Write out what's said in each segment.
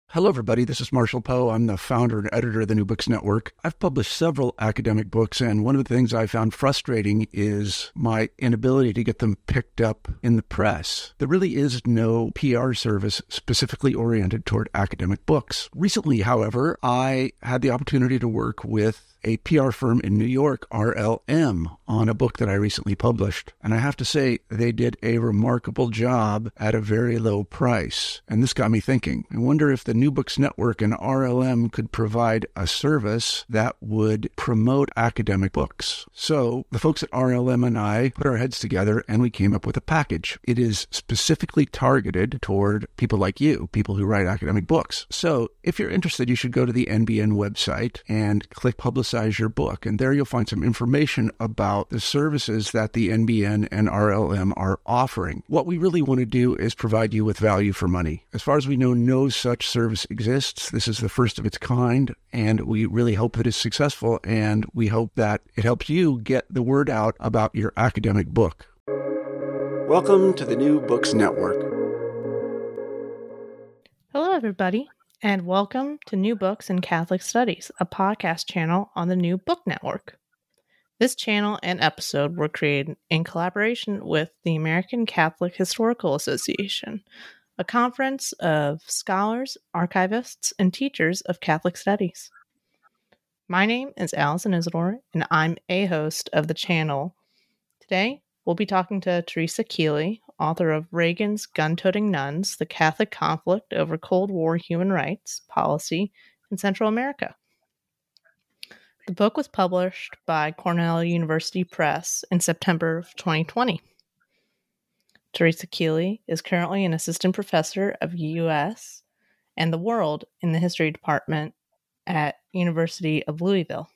Hello, everybody. This is Marshall Poe. I'm the founder and editor of the New Books Network. I've published several academic books, and one of the things I found frustrating is my inability to get them picked up in the press. There really is no PR service specifically oriented toward academic books. Recently, however, I had the opportunity to work with a PR firm in New York, RLM, on a book that I recently published. And I have to say, they did a remarkable job at a very low price. And this got me thinking. I wonder if the New Books Network and RLM could provide a service that would promote academic books. So the folks at RLM and I put our heads together and we came up with a package. It is specifically targeted toward people like you, people who write academic books. So if you're interested, you should go to the NBN website and click Publicize Your Book. And there you'll find some information about the services that the NBN and RLM are offering. What we really want to do is provide you with value for money. As far as we know, no such service exists. This is the first of its kind, and we really hope that it's successful, and we hope that it helps you get the word out about your academic book. Welcome to the New Books Network. Hello, everybody, and welcome to New Books in Catholic Studies, a podcast channel on the New Book Network. This channel and episode were created in collaboration with the American Catholic Historical Association, a conference of scholars, archivists, and teachers of Catholic studies. My name is Allison Isidore, and I'm a host of the channel. Today, we'll be talking to Teresa Keeley, author of Reagan's Gun-Toting Nuns, The Catholic Conflict Over Cold War Human Rights Policy in Central America. The book was published by Cornell University Press in September of 2020. Teresa Keeley is currently an assistant professor of U.S. and the world in the history department at University of Louisville.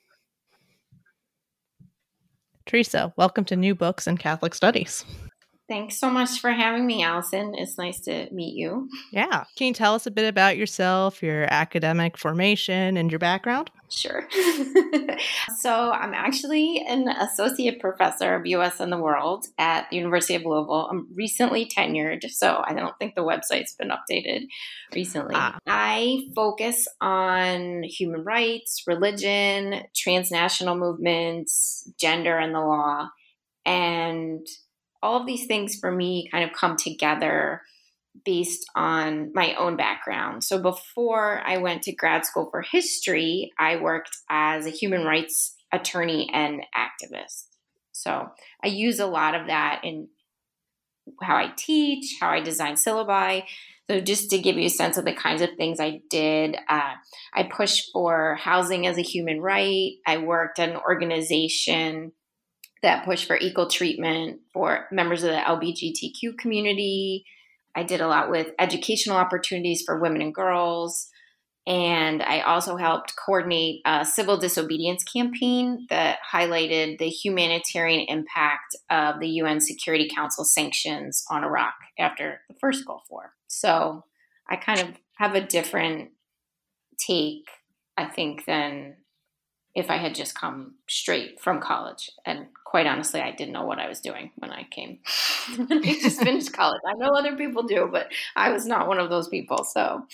Teresa, welcome to New Books in Catholic Studies. Thanks so much for having me, Allison. It's nice to meet you. Yeah. Can you tell us a bit about yourself, your academic formation, and your background? Sure. So I'm actually an associate professor of U.S. and the world at the University of Louisville. I'm recently tenured, so I don't think the website's been updated recently. I focus on human rights, religion, transnational movements, gender and the law, and all of these things for me kind of come together based on my own background. So before I went to grad school for history, I worked as a human rights attorney and activist. So I use a lot of that in how I teach, how I design syllabi. So just to give you a sense of the kinds of things I did, I pushed for housing as a human right. I worked at an organization that pushed for equal treatment for members of the LGBTQ community. I did a lot with educational opportunities for women and girls. And I also helped coordinate a civil disobedience campaign that highlighted the humanitarian impact of the UN Security Council sanctions on Iraq after the first Gulf War. So I kind of have a different take, I think, than if I had just come straight from college. And quite honestly, I didn't know what I was doing when I came. I just finished college. I know other people do, but I was not one of those people. So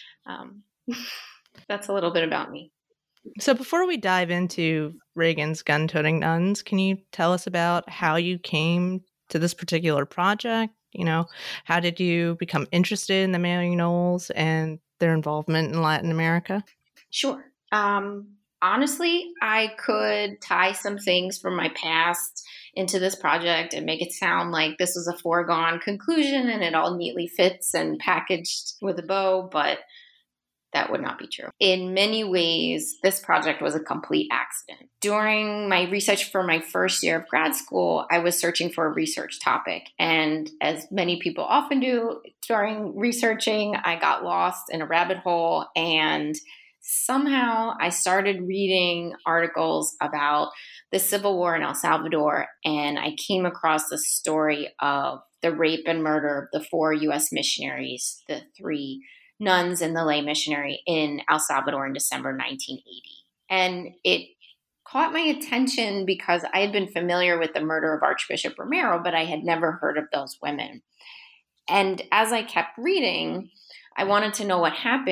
that's a little bit about me. So before we dive into Reagan's Gun-Toting Nuns, can you tell us about how you came to this particular project? You know, how did you become interested in the Maryknolls and their involvement in Latin America? Sure. Honestly, I could tie some things from my past into this project and make it sound like this was a foregone conclusion and it all neatly fits and packaged with a bow, but that would not be true. In many ways, this project was a complete accident. During my research for my first year of grad school, I was searching for a research topic. And as many people often do during researching, I got lost in a rabbit hole, and somehow I started reading articles about the Civil War in El Salvador, and I came across the story of the rape and murder of the 4 U.S. missionaries, the 3 nuns and the lay missionary in El Salvador in December 1980. And it caught my attention because I had been familiar with the murder of Archbishop Romero, but I had never heard of those women. And as I kept reading, I wanted to know what happened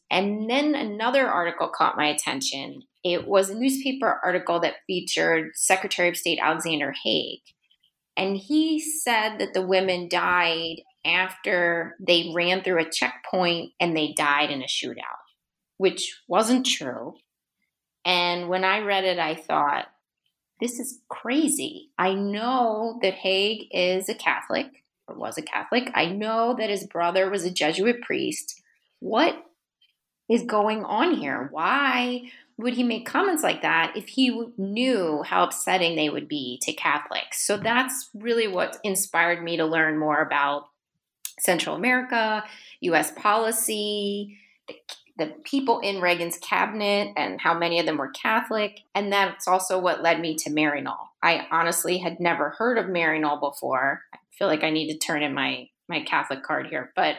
And then another article caught my attention. It was a newspaper article that featured Secretary of State Alexander Haig. And he said that the women died after they ran through a checkpoint and they died in a shootout, which wasn't true. And when I read it, I thought, this is crazy. I know that Haig is a Catholic, or was a Catholic. I know that his brother was a Jesuit priest. What is going on here? Why would he make comments like that if he knew how upsetting they would be to Catholics? So that's really what inspired me to learn more about Central America, U.S. policy, the people in Reagan's cabinet and how many of them were Catholic. And that's also what led me to Maryknoll. I honestly had never heard of Maryknoll before. I feel like I need to turn in my Catholic card here. But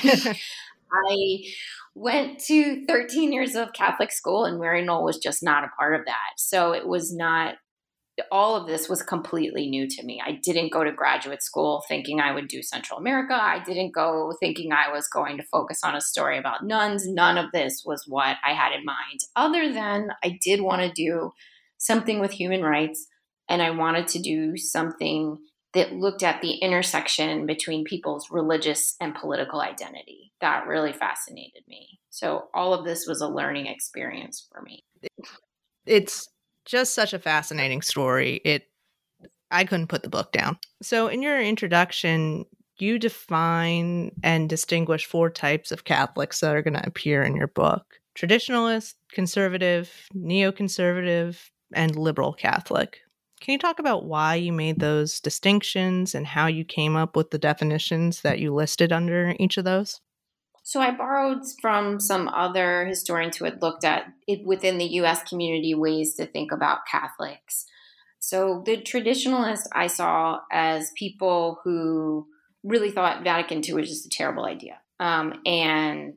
I went to 13 years of Catholic school, and Maryknoll was just not a part of that. So it was not, all of this was completely new to me. I didn't go to graduate school thinking I would do Central America. I didn't go thinking I was going to focus on a story about nuns. None of this was what I had in mind, other than I did want to do something with human rights, and I wanted to do something that looked at the intersection between people's religious and political identity. That really fascinated me. So all of this was a learning experience for me. It's just such a fascinating story. I couldn't put the book down. So in your introduction, you define and distinguish 4 types of Catholics that are going to appear in your book: traditionalist, conservative, neoconservative, and liberal Catholic. Can you talk about why you made those distinctions and how you came up with the definitions that you listed under each of those? So I borrowed from some other historians who had looked at it within the U.S. community, ways to think about Catholics. So the traditionalists I saw as people who really thought Vatican II was just a terrible idea. And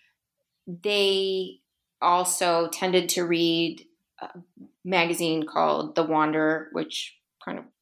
they also tended to read a magazine called The Wanderer, which kind of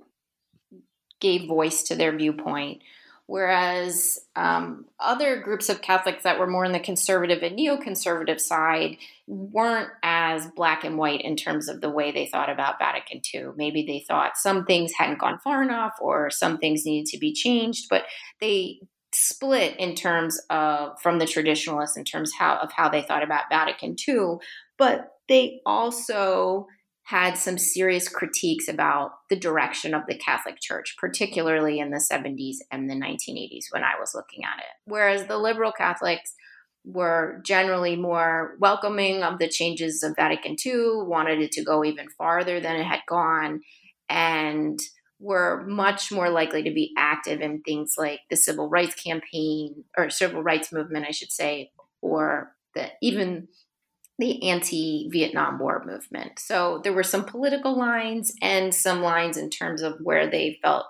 gave voice to their viewpoint. Whereas other groups of Catholics that were more on the conservative and neoconservative side weren't as black and white in terms of the way they thought about Vatican II. Maybe they thought some things hadn't gone far enough or some things needed to be changed, but they split in terms of, from the traditionalists, in terms of how they thought about Vatican II. But they also had some serious critiques about the direction of the Catholic Church, particularly in the 70s and the 1980s when I was looking at it. Whereas the liberal Catholics were generally more welcoming of the changes of Vatican II, wanted it to go even farther than it had gone, and were much more likely to be active in things like the civil rights campaign, or civil rights movement, I should say, or even the anti-Vietnam War movement. So there were some political lines and some lines in terms of where they felt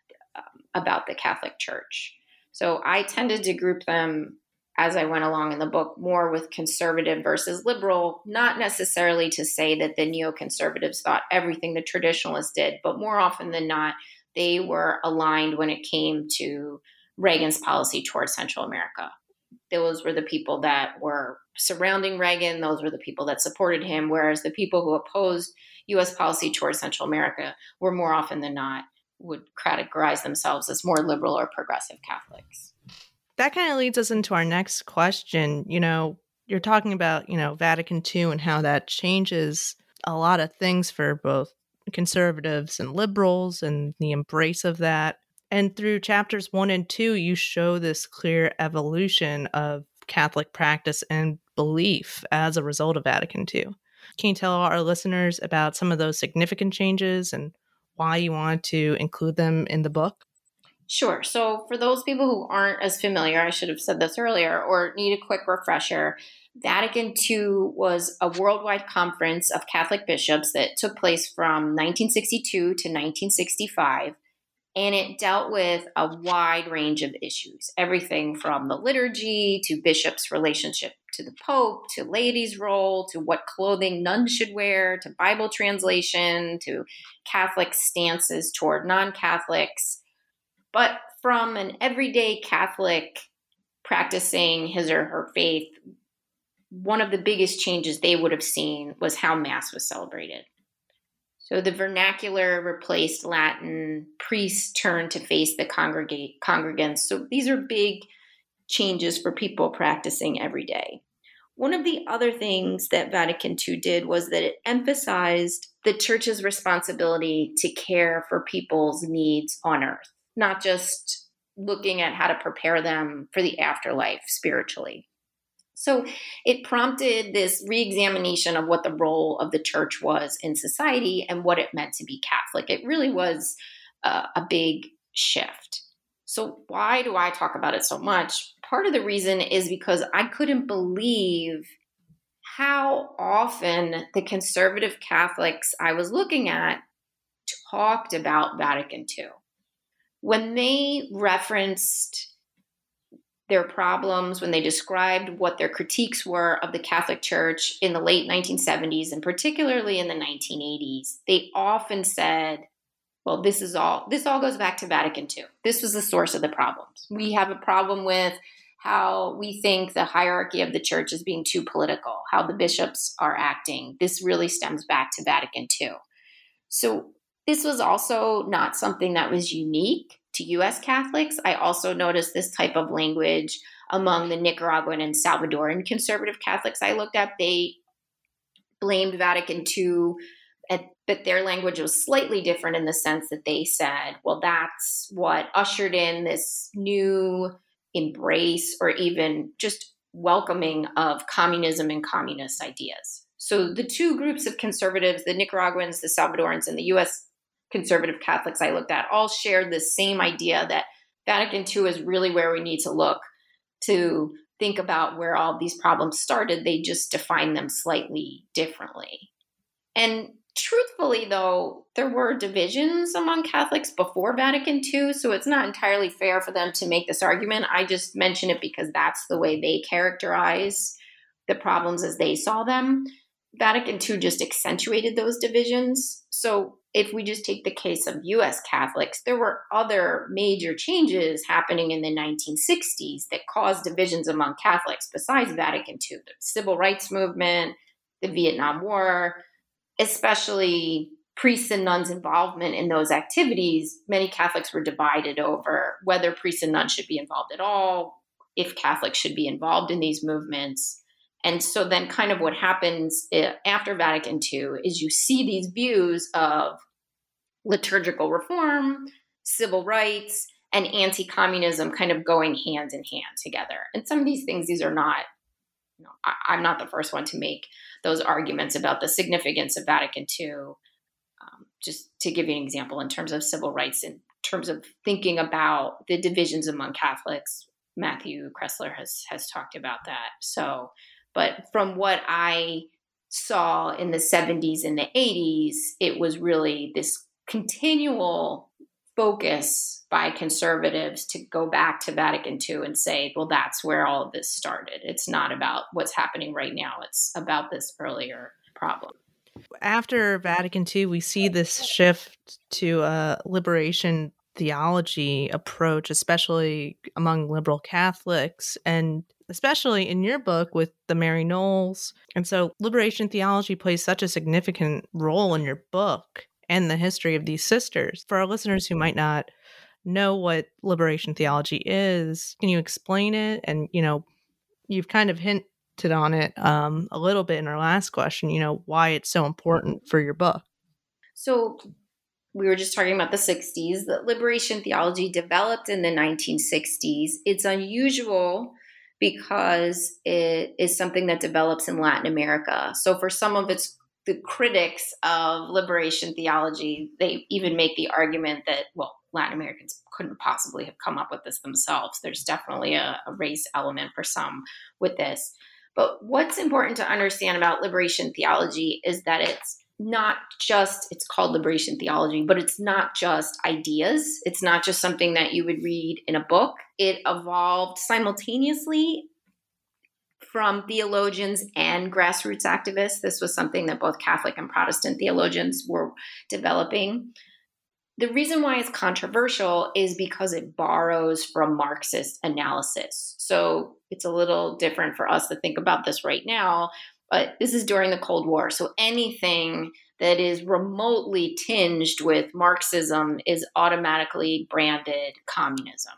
about the Catholic Church. So I tended to group them as I went along in the book more with conservative versus liberal, not necessarily to say that the neoconservatives thought everything the traditionalists did, but more often than not, they were aligned when it came to Reagan's policy towards Central America. Those were the people that were surrounding Reagan. Those were the people that supported him, whereas the people who opposed U.S. policy towards Central America were more often than not would categorize themselves as more liberal or progressive Catholics. That kind of leads us into our next question. You know, you're talking about, Vatican II and how that changes a lot of things for both conservatives and liberals and the embrace of that. And through chapters 1 and 2, you show this clear evolution of Catholic practice and belief as a result of Vatican II. Can you tell our listeners about some of those significant changes and why you want to include them in the book? Sure. So for those people who aren't as familiar, I should have said this earlier, or need a quick refresher, Vatican II was a worldwide conference of Catholic bishops that took place from 1962 to 1965. And it dealt with a wide range of issues, everything from the liturgy to bishops' relationship to the Pope, to laity's role, to what clothing nuns should wear, to Bible translation, to Catholic stances toward non-Catholics. But from an everyday Catholic practicing his or her faith, one of the biggest changes they would have seen was how Mass was celebrated. So the vernacular replaced Latin, priests turned to face the congregants. So these are big changes for people practicing every day. One of the other things that Vatican II did was that it emphasized the church's responsibility to care for people's needs on earth, not just looking at how to prepare them for the afterlife spiritually. So it prompted this reexamination of what the role of the church was in society and what it meant to be Catholic. It really was a big shift. So why do I talk about it so much? Part of the reason is because I couldn't believe how often the conservative Catholics I was looking at talked about Vatican II. When they referenced their problems, when they described what their critiques were of the Catholic Church in the late 1970s and particularly in the 1980s, they often said, well, this all goes back to Vatican II. This was the source of the problems. We have a problem with how we think the hierarchy of the church is being too political, how the bishops are acting. This really stems back to Vatican II. So this was also not something that was unique to U.S. Catholics. I also noticed this type of language among the Nicaraguan and Salvadoran conservative Catholics I looked at. They blamed Vatican II, but their language was slightly different in the sense that they said, well, that's what ushered in this new embrace or even just welcoming of communism and communist ideas. So the two groups of conservatives, the Nicaraguans, the Salvadorans, and the U.S. conservative Catholics I looked at all shared the same idea that Vatican II is really where we need to look to think about where all these problems started. They just define them slightly differently. And truthfully, though, there were divisions among Catholics before Vatican II, so it's not entirely fair for them to make this argument. I just mention it because that's the way they characterize the problems as they saw them. Vatican II just accentuated those divisions. So if we just take the case of U.S. Catholics, there were other major changes happening in the 1960s that caused divisions among Catholics besides Vatican II. The civil rights movement, the Vietnam War, especially priests and nuns' involvement in those activities. Many Catholics were divided over whether priests and nuns should be involved at all, if Catholics should be involved in these movements. And so then kind of what happens after Vatican II is you see these views of liturgical reform, civil rights, and anti-communism kind of going hand in hand together. And some of these things, these are not, I'm not the first one to make those arguments about the significance of Vatican II. Just to give you an example in terms of civil rights, in terms of thinking about the divisions among Catholics, Matthew Kressler has talked about that. So, but from what I saw in the 70s and the 80s, it was really this continual focus by conservatives to go back to Vatican II and say, well, that's where all of this started. It's not about what's happening right now. It's about this earlier problem. After Vatican II, we see this shift to a liberation theology approach, especially among liberal Catholics, and especially in your book with the Mary Knowles. And so liberation theology plays such a significant role in your book and the history of these sisters. For our listeners who might not know what liberation theology is, can you explain it? And, you've kind of hinted on it a little bit in our last question, why it's so important for your book. So we were just talking about the 60s. The liberation theology developed in the 1960s. It's unusual because it is something that develops in Latin America. So for some of the critics of liberation theology, they even make the argument that, well, Latin Americans couldn't possibly have come up with this themselves. There's definitely a race element for some with this. But what's important to understand about liberation theology is that it's called liberation theology, but it's not just ideas. It's not just something that you would read in a book. It evolved simultaneously from theologians and grassroots activists. This was something that both Catholic and Protestant theologians were developing. The reason why it's controversial is because it borrows from Marxist analysis. So it's a little different for us to think about this right now, but this is during the Cold War. So anything that is remotely tinged with Marxism is automatically branded communism.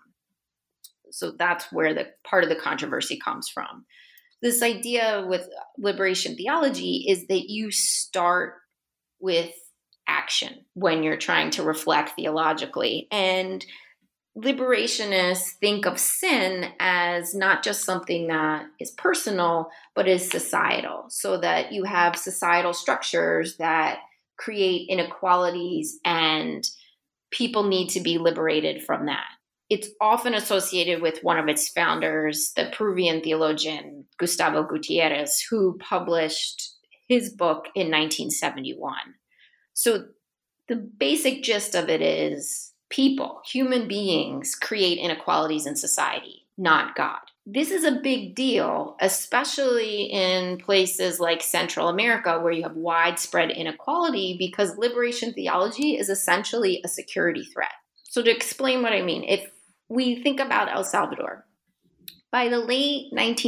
So that's where the part of the controversy comes from. This idea with liberation theology is that you start with action when you're trying to reflect theologically. And liberationists think of sin as not just something that is personal, but is societal, so that you have societal structures that create inequalities and people need to be liberated from that. It's often associated with one of its founders, the Peruvian theologian Gustavo Gutierrez, who published his book in 1971. So the basic gist of it is people, human beings, create inequalities in society, not God. This is a big deal, especially in places like Central America, where you have widespread inequality, because liberation theology is essentially a security threat. So to explain what I mean, if we think about El Salvador, by the late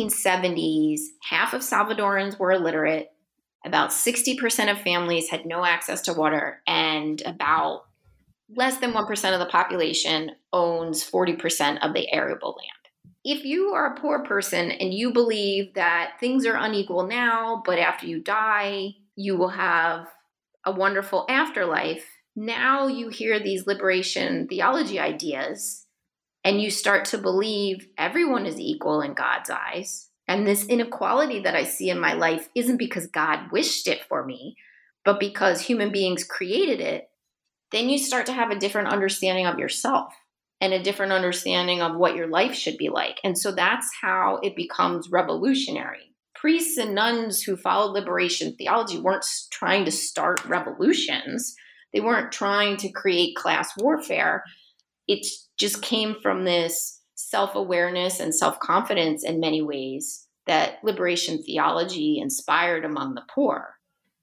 1970s, half of Salvadorans were illiterate. About 60% of families had no access to water, and about less than 1% of the population owns 40% of the arable land. If you are a poor person and you believe that things are unequal now, but after you die, you will have a wonderful afterlife, now you hear these liberation theology ideas and you start to believe everyone is equal in God's eyes. And this inequality that I see in my life isn't because God wished it for me, but because human beings created it. Then you start to have a different understanding of yourself and a different understanding of what your life should be like. And so that's how it becomes revolutionary. Priests and nuns who followed liberation theology weren't trying to start revolutions. They weren't trying to create class warfare. It just came from this self-awareness and self-confidence in many ways that liberation theology inspired among the poor.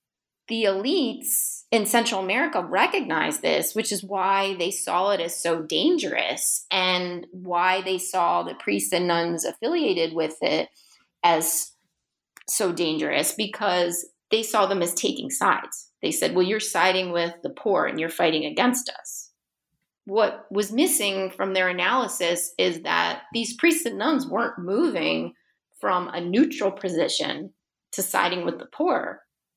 The elites in Central America recognized this, which is why they saw it as so dangerous and why they saw the priests and nuns affiliated with it as so dangerous, because they saw them as taking sides. They said, well, you're siding with the poor and you're fighting against us. What was missing from their analysis is that these priests and nuns weren't moving from a neutral position to siding with the poor.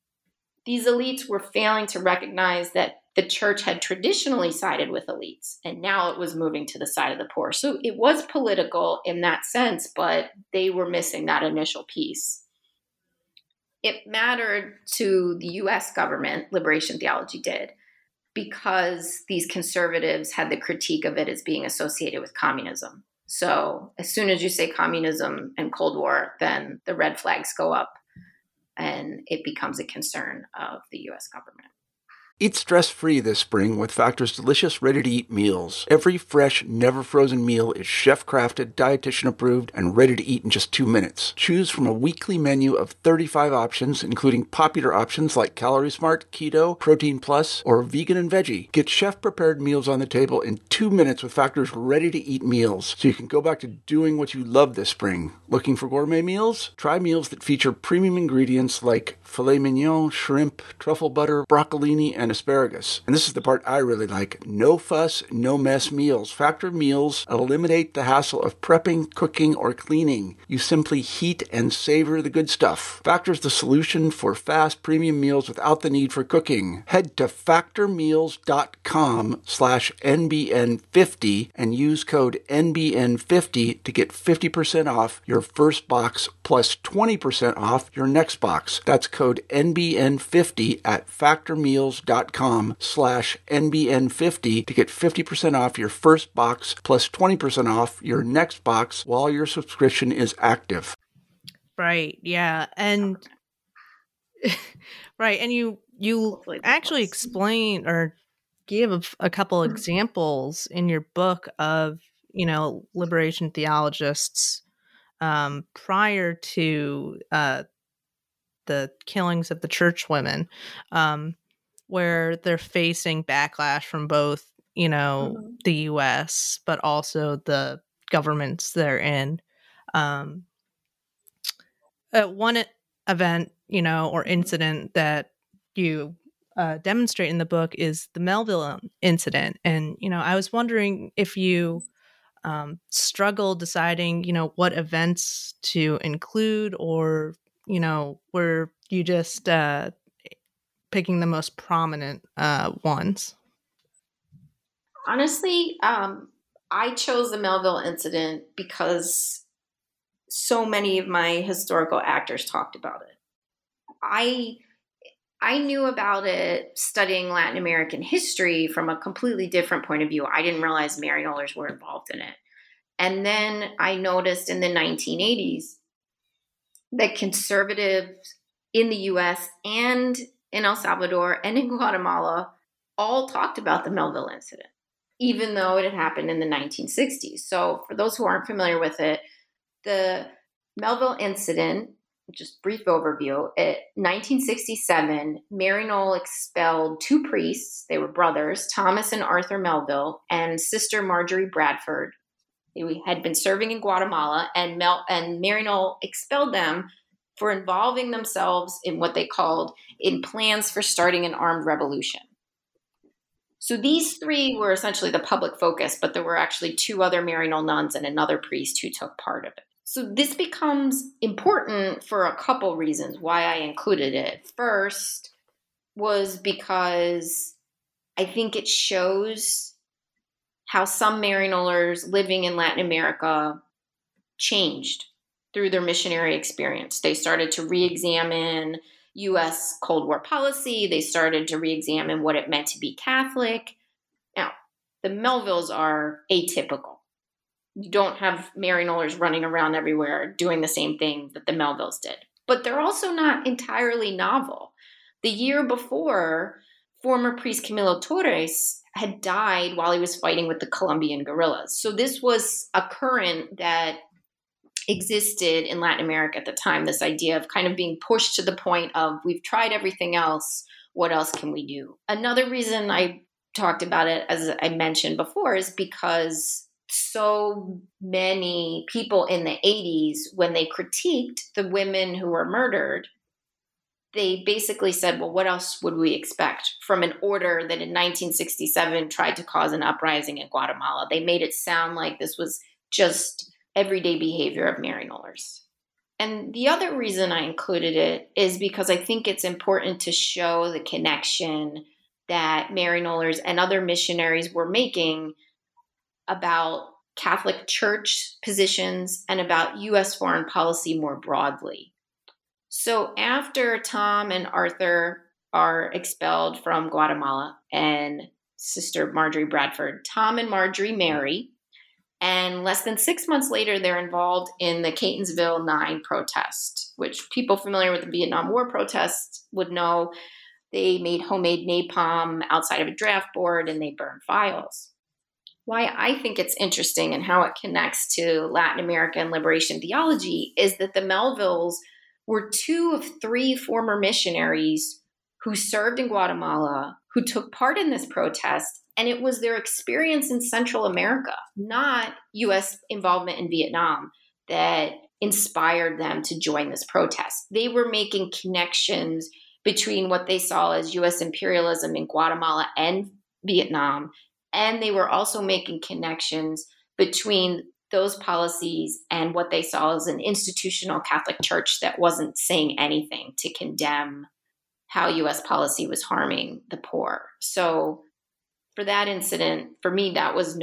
These elites were failing to recognize that the church had traditionally sided with elites, and now it was moving to the side of the poor. So it was political in that sense, but they were missing that initial piece. It mattered to the US government, liberation theology did, because these conservatives had the critique of it as being associated with communism. So as soon as you say communism and Cold War, then the red flags go up and it becomes a concern of the US government. Eat stress-free this spring with Factor's delicious, ready-to-eat meals. Every fresh, never-frozen meal is chef-crafted, dietitian-approved, and ready to eat in just 2 minutes. Choose from a weekly menu of 35 options, including popular options like Calorie Smart, Keto, Protein Plus, or Vegan and Veggie. Get chef-prepared meals on the table in 2 minutes with Factor's ready-to-eat meals, so you can go back to doing what you love this spring. Looking for gourmet meals? Try meals that feature premium ingredients like filet mignon, shrimp, truffle butter, broccolini, and asparagus. And this is the part I really like. No fuss, no mess meals. Factor meals eliminate the hassle of prepping, cooking, or cleaning. You simply heat and savor the good stuff. Factor's the solution for fast premium meals without the need for cooking. Head to factormeals.com/NBN50 and use code NBN50 to get 50% off your first box plus 20% off your next box. That's code NBN50 at factormeals.com/NBN50 to get 50% off your first box plus 20% off your next box while your subscription is active. Right. Yeah. And right. And you actually explain or give a couple examples in your book of, liberation theologists prior to the killings of the church women, where they're facing backlash from both the US, but also the governments they're in. One event, or incident that you demonstrate in the book is the Melville incident. And, I was wondering if you struggle deciding, what events to include, or, were you just picking the most prominent ones? Honestly, I chose the Melville incident because so many of my historical actors talked about it. I knew about it studying Latin American history from a completely different point of view. I didn't realize Maryknollers were involved in it. And then I noticed in the 1980s that conservatives in the US and in El Salvador and in Guatemala all talked about the Melville incident, even though it had happened in the 1960s. So for those who aren't familiar with it, the Melville incident, just brief overview, in 1967, Maryknoll expelled two priests. They were brothers, Thomas and Arthur Melville, and Sister Marjorie Bradford. They had been serving in Guatemala, and Maryknoll expelled them for involving themselves in what they called in plans for starting an armed revolution. So these three were essentially the public focus, but there were actually two other Maryknoll nuns and another priest who took part of it. So this becomes important for a couple reasons why I included it. First was because I think it shows how some Maryknollers living in Latin America changed through their missionary experience. They started to re-examine U.S. Cold War policy. They started to re-examine what it meant to be Catholic. Now, the Melvilles are atypical. You don't have Maryknollers running around everywhere doing the same thing that the Melvilles did. But they're also not entirely novel. The year before, former priest Camilo Torres had died while he was fighting with the Colombian guerrillas. So this was a current that existed in Latin America at the time, this idea of kind of being pushed to the point of, we've tried everything else, what else can we do? Another reason I talked about it, as I mentioned before, is because so many people in the 80s, when they critiqued the women who were murdered, they basically said, well, what else would we expect from an order that in 1967 tried to cause an uprising in Guatemala? They made it sound like this was just everyday behavior of Maryknollers. And the other reason I included it is because I think it's important to show the connection that Maryknollers and other missionaries were making about Catholic Church positions and about U.S. foreign policy more broadly. So after Tom and Arthur are expelled from Guatemala and Sister Marjorie Bradford, Tom and Marjorie marry, and less than 6 months later, they're involved in the Catonsville 9 protest, which people familiar with the Vietnam War protests would know. They made homemade napalm outside of a draft board and they burned files. Why I think it's interesting and how it connects to Latin American liberation theology is that the Melvilles were 2 of 3 former missionaries who served in Guatemala, who took part in this protest, and it was their experience in Central America, not U.S. involvement in Vietnam, that inspired them to join this protest. They were making connections between what they saw as U.S. imperialism in Guatemala and Vietnam, and they were also making connections between those policies and what they saw as an institutional Catholic Church that wasn't saying anything to condemn how U.S. policy was harming the poor. So for that incident, for me, that was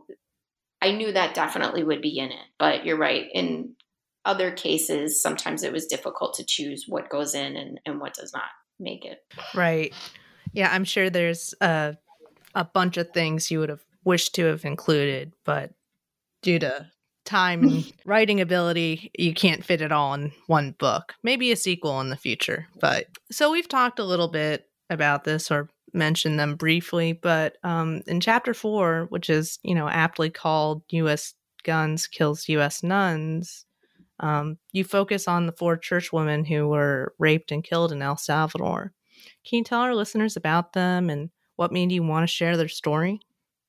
I knew that definitely would be in it. But you're right. In other cases, sometimes it was difficult to choose what goes in and what does not make it. Right. Yeah, I'm sure there's a bunch of things you would have wished to have included, but due to time and writing ability, you can't fit it all in one book. Maybe a sequel in the future. But so we've talked a little bit about this or mentioned them briefly, but in chapter 4, which is, aptly called U.S. Guns Kills U.S. Nuns, you focus on the 4 churchwomen who were raped and killed in El Salvador. Can you tell our listeners about them and what made you want to share their story?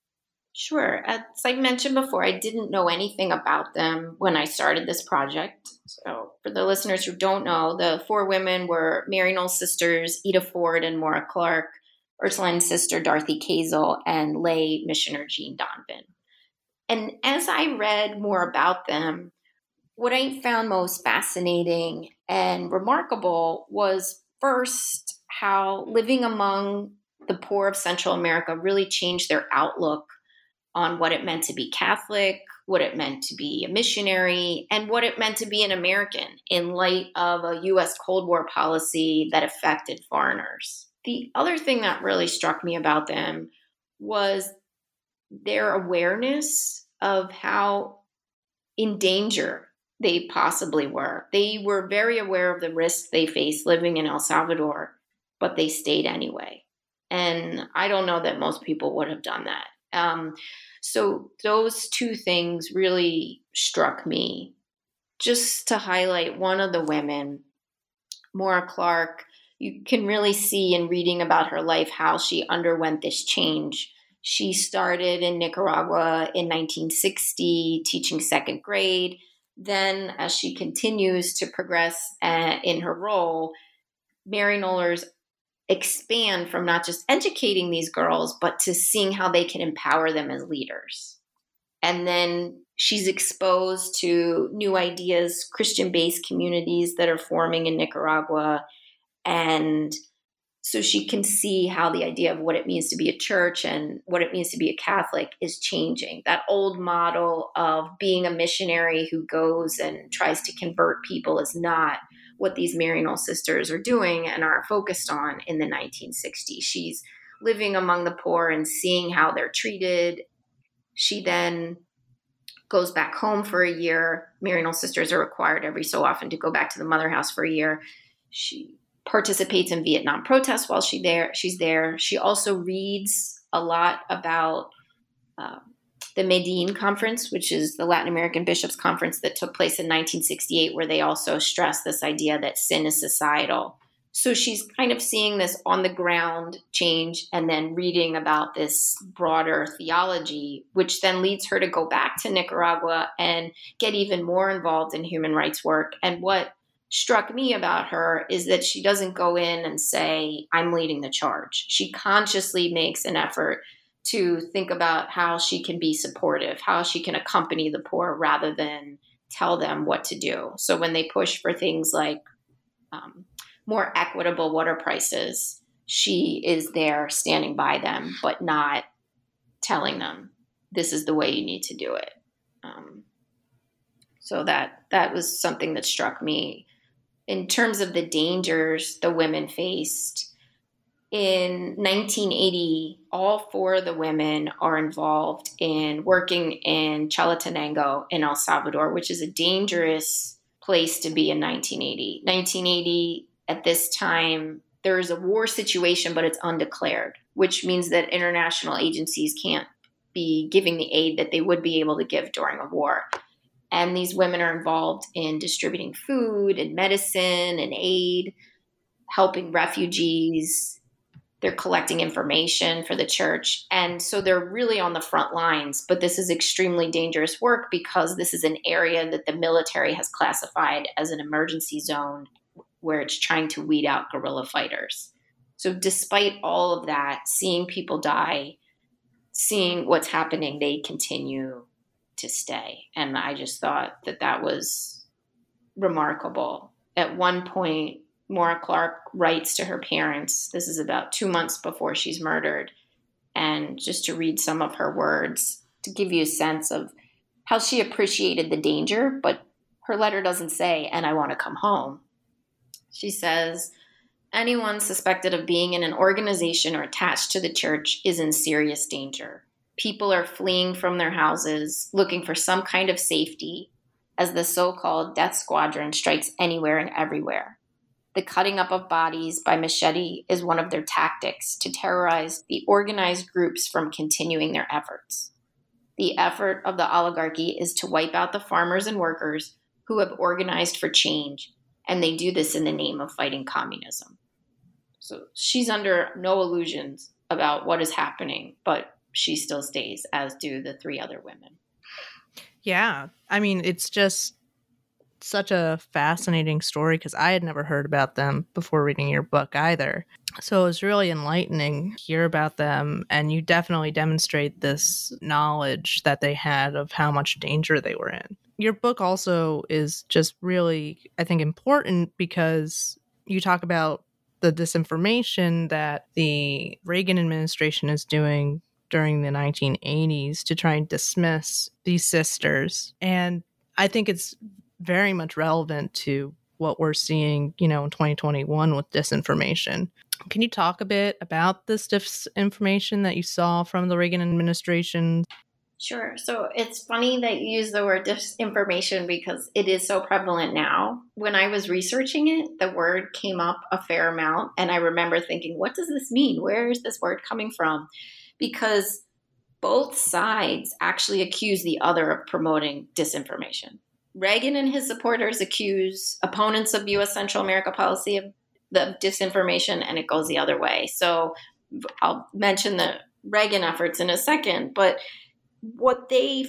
Sure. As I mentioned before, I didn't know anything about them when I started this project. So, for the listeners who don't know, the four women were Maryknoll sisters, Ida Ford and Maura Clark, Ursuline's sister, Dorothy Kazel, and lay missioner Jean Donovan. And as I read more about them, what I found most fascinating and remarkable was first how living among the poor of Central America really changed their outlook on what it meant to be Catholic, what it meant to be a missionary, and what it meant to be an American in light of a U.S. Cold War policy that affected foreigners. The other thing that really struck me about them was their awareness of how in danger they possibly were. They were very aware of the risks they faced living in El Salvador, but they stayed anyway. And I don't know that most people would have done that. So those two things really struck me. Just to highlight one of the women, Maura Clark, you can really see in reading about her life how she underwent this change. She started in Nicaragua in 1960, teaching second grade. Then, as she continues to progress in her role, Maryknollers expand from not just educating these girls, but to seeing how they can empower them as leaders. And then she's exposed to new ideas, Christian-based communities that are forming in Nicaragua. And so she can see how the idea of what it means to be a church and what it means to be a Catholic is changing. That old model of being a missionary who goes and tries to convert people is not what these Maryknoll sisters are doing and are focused on in the 1960s. She's living among the poor and seeing how they're treated. She then goes back home for a year. Maryknoll sisters are required every so often to go back to the mother house for a year. She participates in Vietnam protests while she's there. She also reads a lot about the Medellin Conference, which is the Latin American Bishops' Conference that took place in 1968, where they also stressed this idea that sin is societal. So she's kind of seeing this on the ground change and then reading about this broader theology, which then leads her to go back to Nicaragua and get even more involved in human rights work. And what struck me about her is that she doesn't go in and say, I'm leading the charge. She consciously makes an effort to think about how she can be supportive, how she can accompany the poor rather than tell them what to do. So when they push for things like more equitable water prices, she is there standing by them, but not telling them this is the way you need to do it. So that was something that struck me. In terms of the dangers the women faced, in 1980, all four of the women are involved in working in Chalatenango in El Salvador, which is a dangerous place to be in 1980. 1980, at this time, there is a war situation, but it's undeclared, which means that international agencies can't be giving the aid that they would be able to give during a war. And these women are involved in distributing food and medicine and aid, helping refugees. They're collecting information for the church. And so they're really on the front lines. But this is extremely dangerous work because this is an area that the military has classified as an emergency zone where it's trying to weed out guerrilla fighters. So despite all of that, seeing people die, seeing what's happening, they continue to stay. And I just thought that was remarkable. At one point, Maura Clark writes to her parents. This is about 2 months before she's murdered. And just to read some of her words to give you a sense of how she appreciated the danger, but her letter doesn't say, and I want to come home. She says, anyone suspected of being in an organization or attached to the church is in serious danger. People are fleeing from their houses, looking for some kind of safety, as the so-called death squadron strikes anywhere and everywhere. The cutting up of bodies by machete is one of their tactics to terrorize the organized groups from continuing their efforts. The effort of the oligarchy is to wipe out the farmers and workers who have organized for change, and they do this in the name of fighting communism. So she's under no illusions about what is happening, but she still stays, as do the 3 other women. Yeah. I mean, it's just such a fascinating story because I had never heard about them before reading your book either. So it was really enlightening to hear about them, and you definitely demonstrate this knowledge that they had of how much danger they were in. Your book also is just really, I think, important because you talk about the disinformation that the Reagan administration is doing during the 1980s to try and dismiss these sisters. And I think it's very much relevant to what we're seeing, in 2021 with disinformation. Can you talk a bit about this disinformation that you saw from the Reagan administration? Sure. So it's funny that you use the word disinformation because it is so prevalent now. When I was researching it, the word came up a fair amount. And I remember thinking, what does this mean? Where is this word coming from? Because both sides actually accuse the other of promoting disinformation. Reagan and his supporters accuse opponents of U.S. Central America policy of the disinformation, and it goes the other way. So I'll mention the Reagan efforts in a second, but what they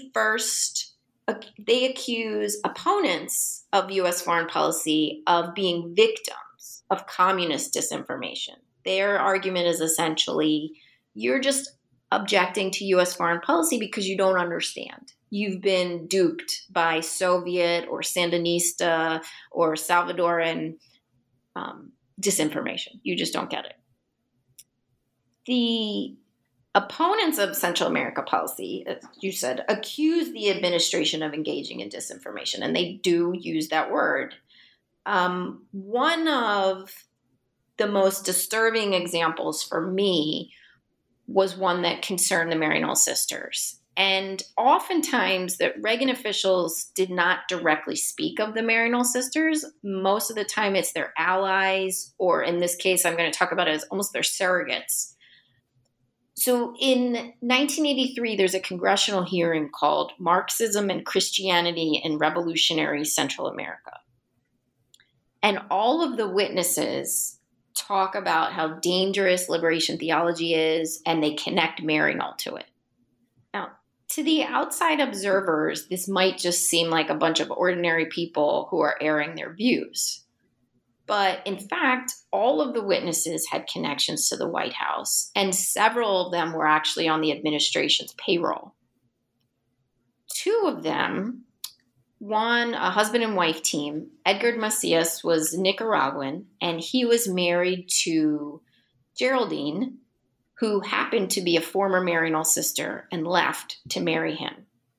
accuse opponents of U.S. foreign policy of being victims of communist disinformation. Their argument is essentially, you're just objecting to U.S. foreign policy because you don't understand. You've been duped by Soviet or Sandinista or Salvadoran disinformation. You just don't get it. The opponents of Central America policy, as you said, accuse the administration of engaging in disinformation, and they do use that word. One of the most disturbing examples for me was one that concerned the Maryknoll sisters. And oftentimes, the Reagan officials did not directly speak of the Maryknoll sisters. Most of the time, it's their allies, or in this case, I'm going to talk about it as almost their surrogates. So in 1983, there's a congressional hearing called Marxism and Christianity in Revolutionary Central America. And all of the witnesses talk about how dangerous liberation theology is, and they connect Maryknoll to it. Now, to the outside observers, this might just seem like a bunch of ordinary people who are airing their views. But in fact, all of the witnesses had connections to the White House, and several of them were actually on the administration's payroll. 2 of them, one, a husband and wife team, Edgar Macias was Nicaraguan, and he was married to Geraldine, who happened to be a former Maryknoll sister and left to marry him.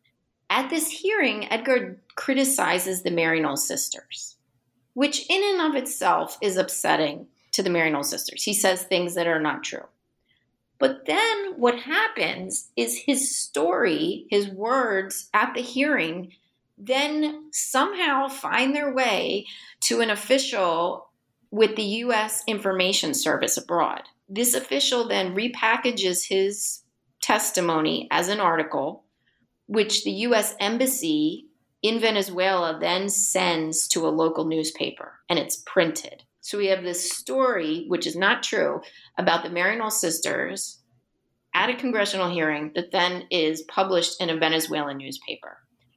At this hearing, Edgar criticizes the Maryknoll sisters, which in and of itself is upsetting to the Maryknoll sisters. He says things that are not true. But then what happens is his story, his words at the hearing, then somehow find their way to an official with the U.S. Information Service abroad. This official then repackages his testimony as an article, which the U.S. Embassy in Venezuela then sends to a local newspaper, and it's printed. So we have this story, which is not true, about the Maryknoll sisters at a congressional hearing that then is published in a Venezuelan newspaper.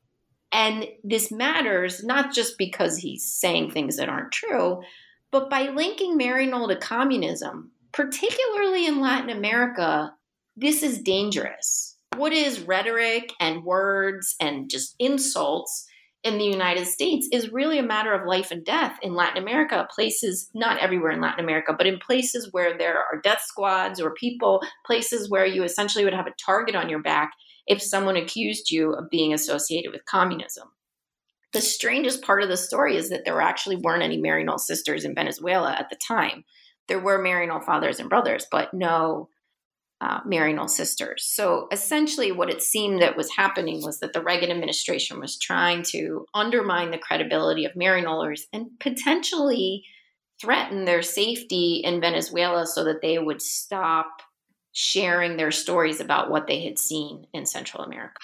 And this matters not just because he's saying things that aren't true, but by linking Maryknoll to communism, particularly in Latin America, this is dangerous. What is rhetoric and words and just insults in the United States is really a matter of life and death in Latin America, places, not everywhere in Latin America, but in places where there are death squads or people, places where you essentially would have a target on your back if someone accused you of being associated with communism. The strangest part of the story is that there actually weren't any Maryknoll sisters in Venezuela at the time. There were Maryknoll fathers and brothers, but no Maryknoll sisters. So essentially what it seemed that was happening was that the Reagan administration was trying to undermine the credibility of Maryknollers and potentially threaten their safety in Venezuela so that they would stop sharing their stories about what they had seen in Central America.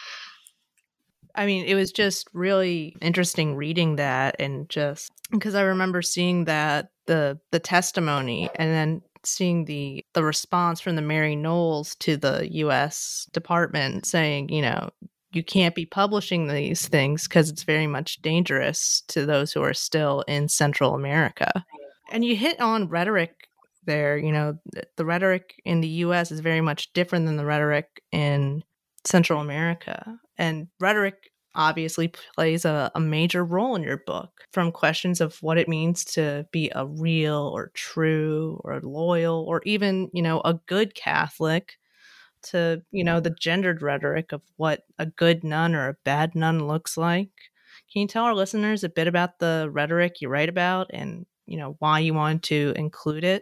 I mean, it was just really interesting reading that, and just because I remember seeing that the testimony and then seeing the response from the Mary Knowles to the U.S. Department saying, you can't be publishing these things because it's very much dangerous to those who are still in Central America. And you hit on rhetoric there. The rhetoric in the U.S. is very much different than the rhetoric in Central America. And rhetoric obviously plays a major role in your book, from questions of what it means to be a real or true or loyal or even, a good Catholic, to, the gendered rhetoric of what a good nun or a bad nun looks like. Can you tell our listeners a bit about the rhetoric you write about and, why you wanted to include it?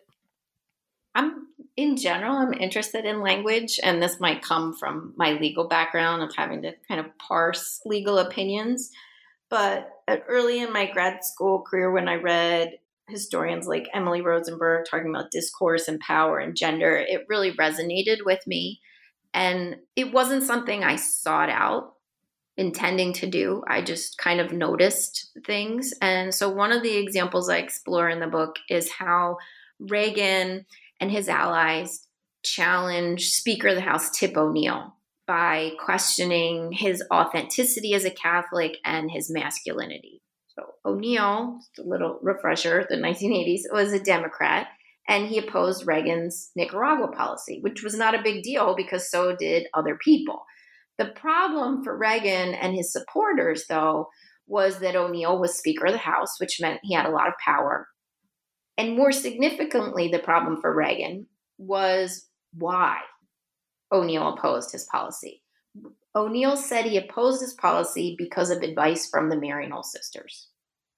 In general, I'm interested in language, and this might come from my legal background of having to kind of parse legal opinions. But early in my grad school career, when I read historians like Emily Rosenberg talking about discourse and power and gender, it really resonated with me. And it wasn't something I sought out intending to do. I just kind of noticed things. And so one of the examples I explore in the book is how Reagan and his allies challenged Speaker of the House Tip O'Neill by questioning his authenticity as a Catholic and his masculinity. So O'Neill, just a little refresher, the 1980s, was a Democrat, and he opposed Reagan's Nicaragua policy, which was not a big deal because so did other people. The problem for Reagan and his supporters, though, was that O'Neill was Speaker of the House, which meant he had a lot of power. And more significantly, the problem for Reagan was why O'Neill opposed his policy. O'Neill said he opposed his policy because of advice from the Mary Knowles sisters.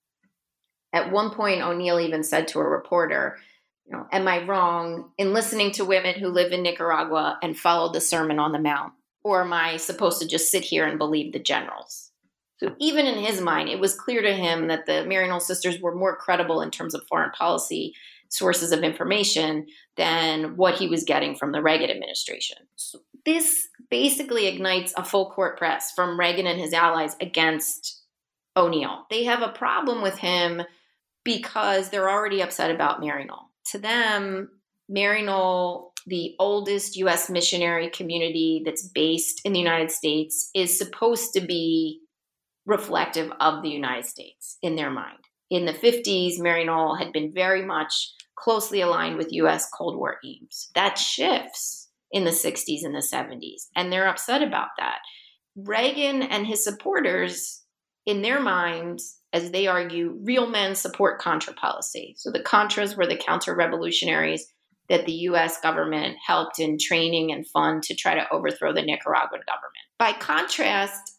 At one point, O'Neill even said to a reporter, am I wrong in listening to women who live in Nicaragua and follow the Sermon on the Mount? Or am I supposed to just sit here and believe the generals? So even in his mind, it was clear to him that the Mary Knowles sisters were more credible in terms of foreign policy sources of information than what he was getting from the Reagan administration. So this basically ignites a full court press from Reagan and his allies against O'Neill. They have a problem with him because they're already upset about Mary Knowles. To them, Mary Knowles, the oldest U.S. missionary community that's based in the United States, is supposed to be reflective of the United States in their mind. In the 50s, Mary Knowles had been very much closely aligned with U.S. Cold War aims. That shifts in the 60s and the 70s, and they're upset about that. Reagan and his supporters, in their minds, as they argue, real men support Contra policy. So the Contras were the counter-revolutionaries that the U.S. government helped in training and fund to try to overthrow the Nicaraguan government. By contrast,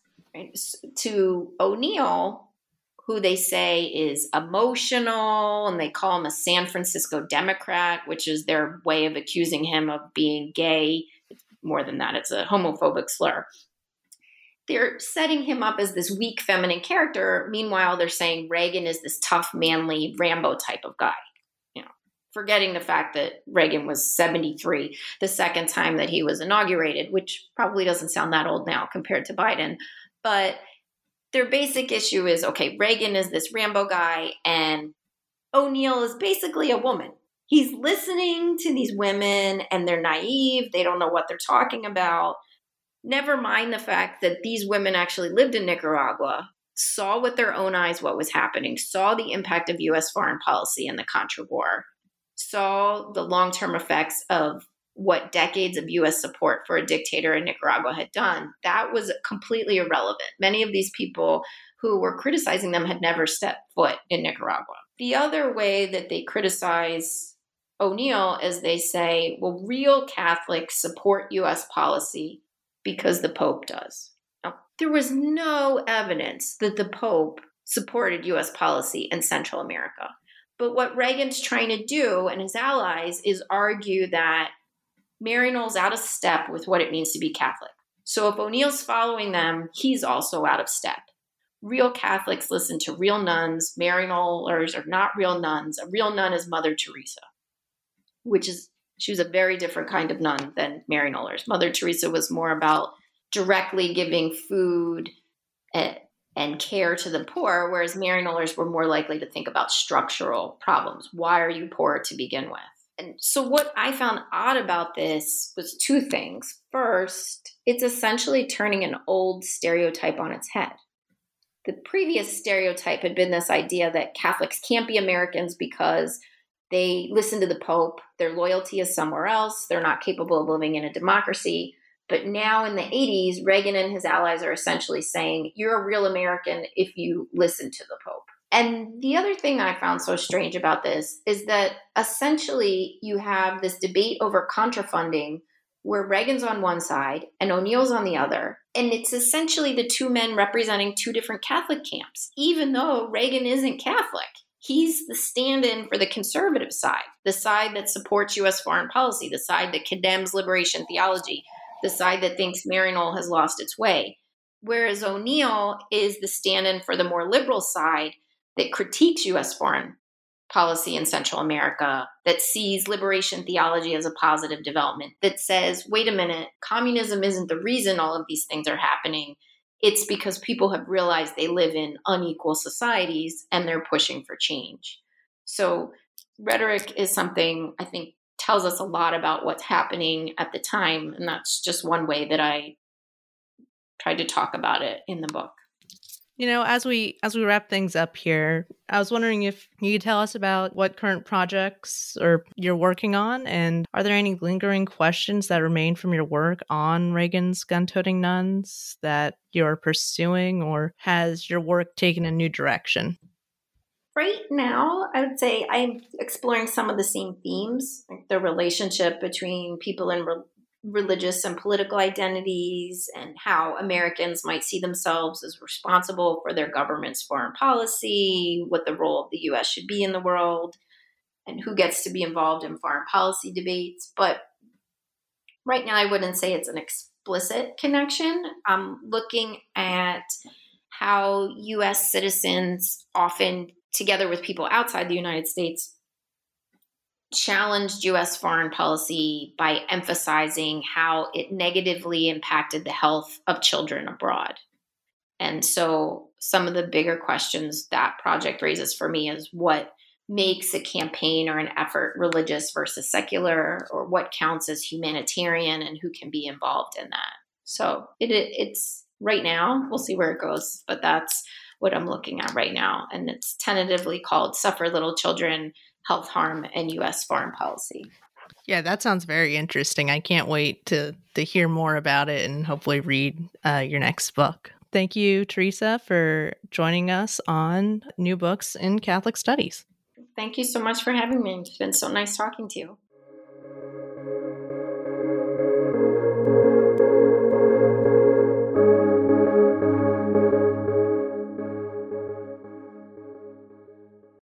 to O'Neill, who they say is emotional, and they call him a San Francisco Democrat, which is their way of accusing him of being gay. It's more than that, it's a homophobic slur. They're setting him up as this weak feminine character. Meanwhile, they're saying Reagan is this tough, manly Rambo type of guy. Forgetting the fact that Reagan was 73 the second time that he was inaugurated, which probably doesn't sound that old now compared to Biden. But their basic issue is, okay, Reagan is this Rambo guy and O'Neill is basically a woman. He's listening to these women and they're naive. They don't know what they're talking about. Never mind the fact that these women actually lived in Nicaragua, saw with their own eyes what was happening, saw the impact of U.S. foreign policy in the Contra War, saw the long-term effects of what decades of U.S. support for a dictator in Nicaragua had done. That was completely irrelevant. Many of these people who were criticizing them had never stepped foot in Nicaragua. The other way that they criticize O'Neill is they say, well, real Catholics support U.S. policy because the Pope does. Now, there was no evidence that the Pope supported U.S. policy in Central America. But what Reagan's trying to do, and his allies, is argue that Mary Knowles out of step with what it means to be Catholic. So if O'Neill's following them, he's also out of step. Real Catholics listen to real nuns. Mary Knowles are not real nuns. A real nun is Mother Teresa, she was a very different kind of nun than Mary Knowles. Mother Teresa was more about directly giving food and care to the poor, whereas Mary Knowles were more likely to think about structural problems. Why are you poor to begin with? And so what I found odd about this was two things. First, it's essentially turning an old stereotype on its head. The previous stereotype had been this idea that Catholics can't be Americans because they listen to the Pope, their loyalty is somewhere else, they're not capable of living in a democracy. But now in the 80s, Reagan and his allies are essentially saying, you're a real American if you listen to the Pope. And the other thing I found so strange about this is that essentially you have this debate over contrafunding where Reagan's on one side and O'Neill's on the other. And it's essentially the two men representing two different Catholic camps, even though Reagan isn't Catholic. He's the stand-in for the conservative side, the side that supports U.S. foreign policy, the side that condemns liberation theology, the side that thinks Maryknoll has lost its way. Whereas O'Neill is the stand-in for the more liberal side that critiques U.S. foreign policy in Central America, that sees liberation theology as a positive development, that says, wait a minute, communism isn't the reason all of these things are happening. It's because people have realized they live in unequal societies and they're pushing for change. So rhetoric is something I think tells us a lot about what's happening at the time. And that's just one way that I tried to talk about it in the book. You know, as we wrap things up here, I was wondering if you could tell us about what current projects or you're working on, and are there any lingering questions that remain from your work on Reagan's gun-toting nuns that you're pursuing, or has your work taken a new direction? Right now, I would say I'm exploring some of the same themes, like the relationship between people in religious and political identities, and how Americans might see themselves as responsible for their government's foreign policy, what the role of the U.S. should be in the world, and who gets to be involved in foreign policy debates. But right now, I wouldn't say it's an explicit connection. I'm looking at how U.S. citizens often, together with people outside the United States, challenged U.S. foreign policy by emphasizing how it negatively impacted the health of children abroad. And so some of the bigger questions that project raises for me is what makes a campaign or an effort religious versus secular, or what counts as humanitarian and who can be involved in that. So it's right now, we'll see where it goes, but that's what I'm looking at right now. And it's tentatively called Suffer Little Children, Health Harm, and U.S. Foreign Policy. Yeah, that sounds very interesting. I can't wait to hear more about it and hopefully read your next book. Thank you, Teresa, for joining us on New Books in Catholic Studies. Thank you so much for having me. It's been so nice talking to you.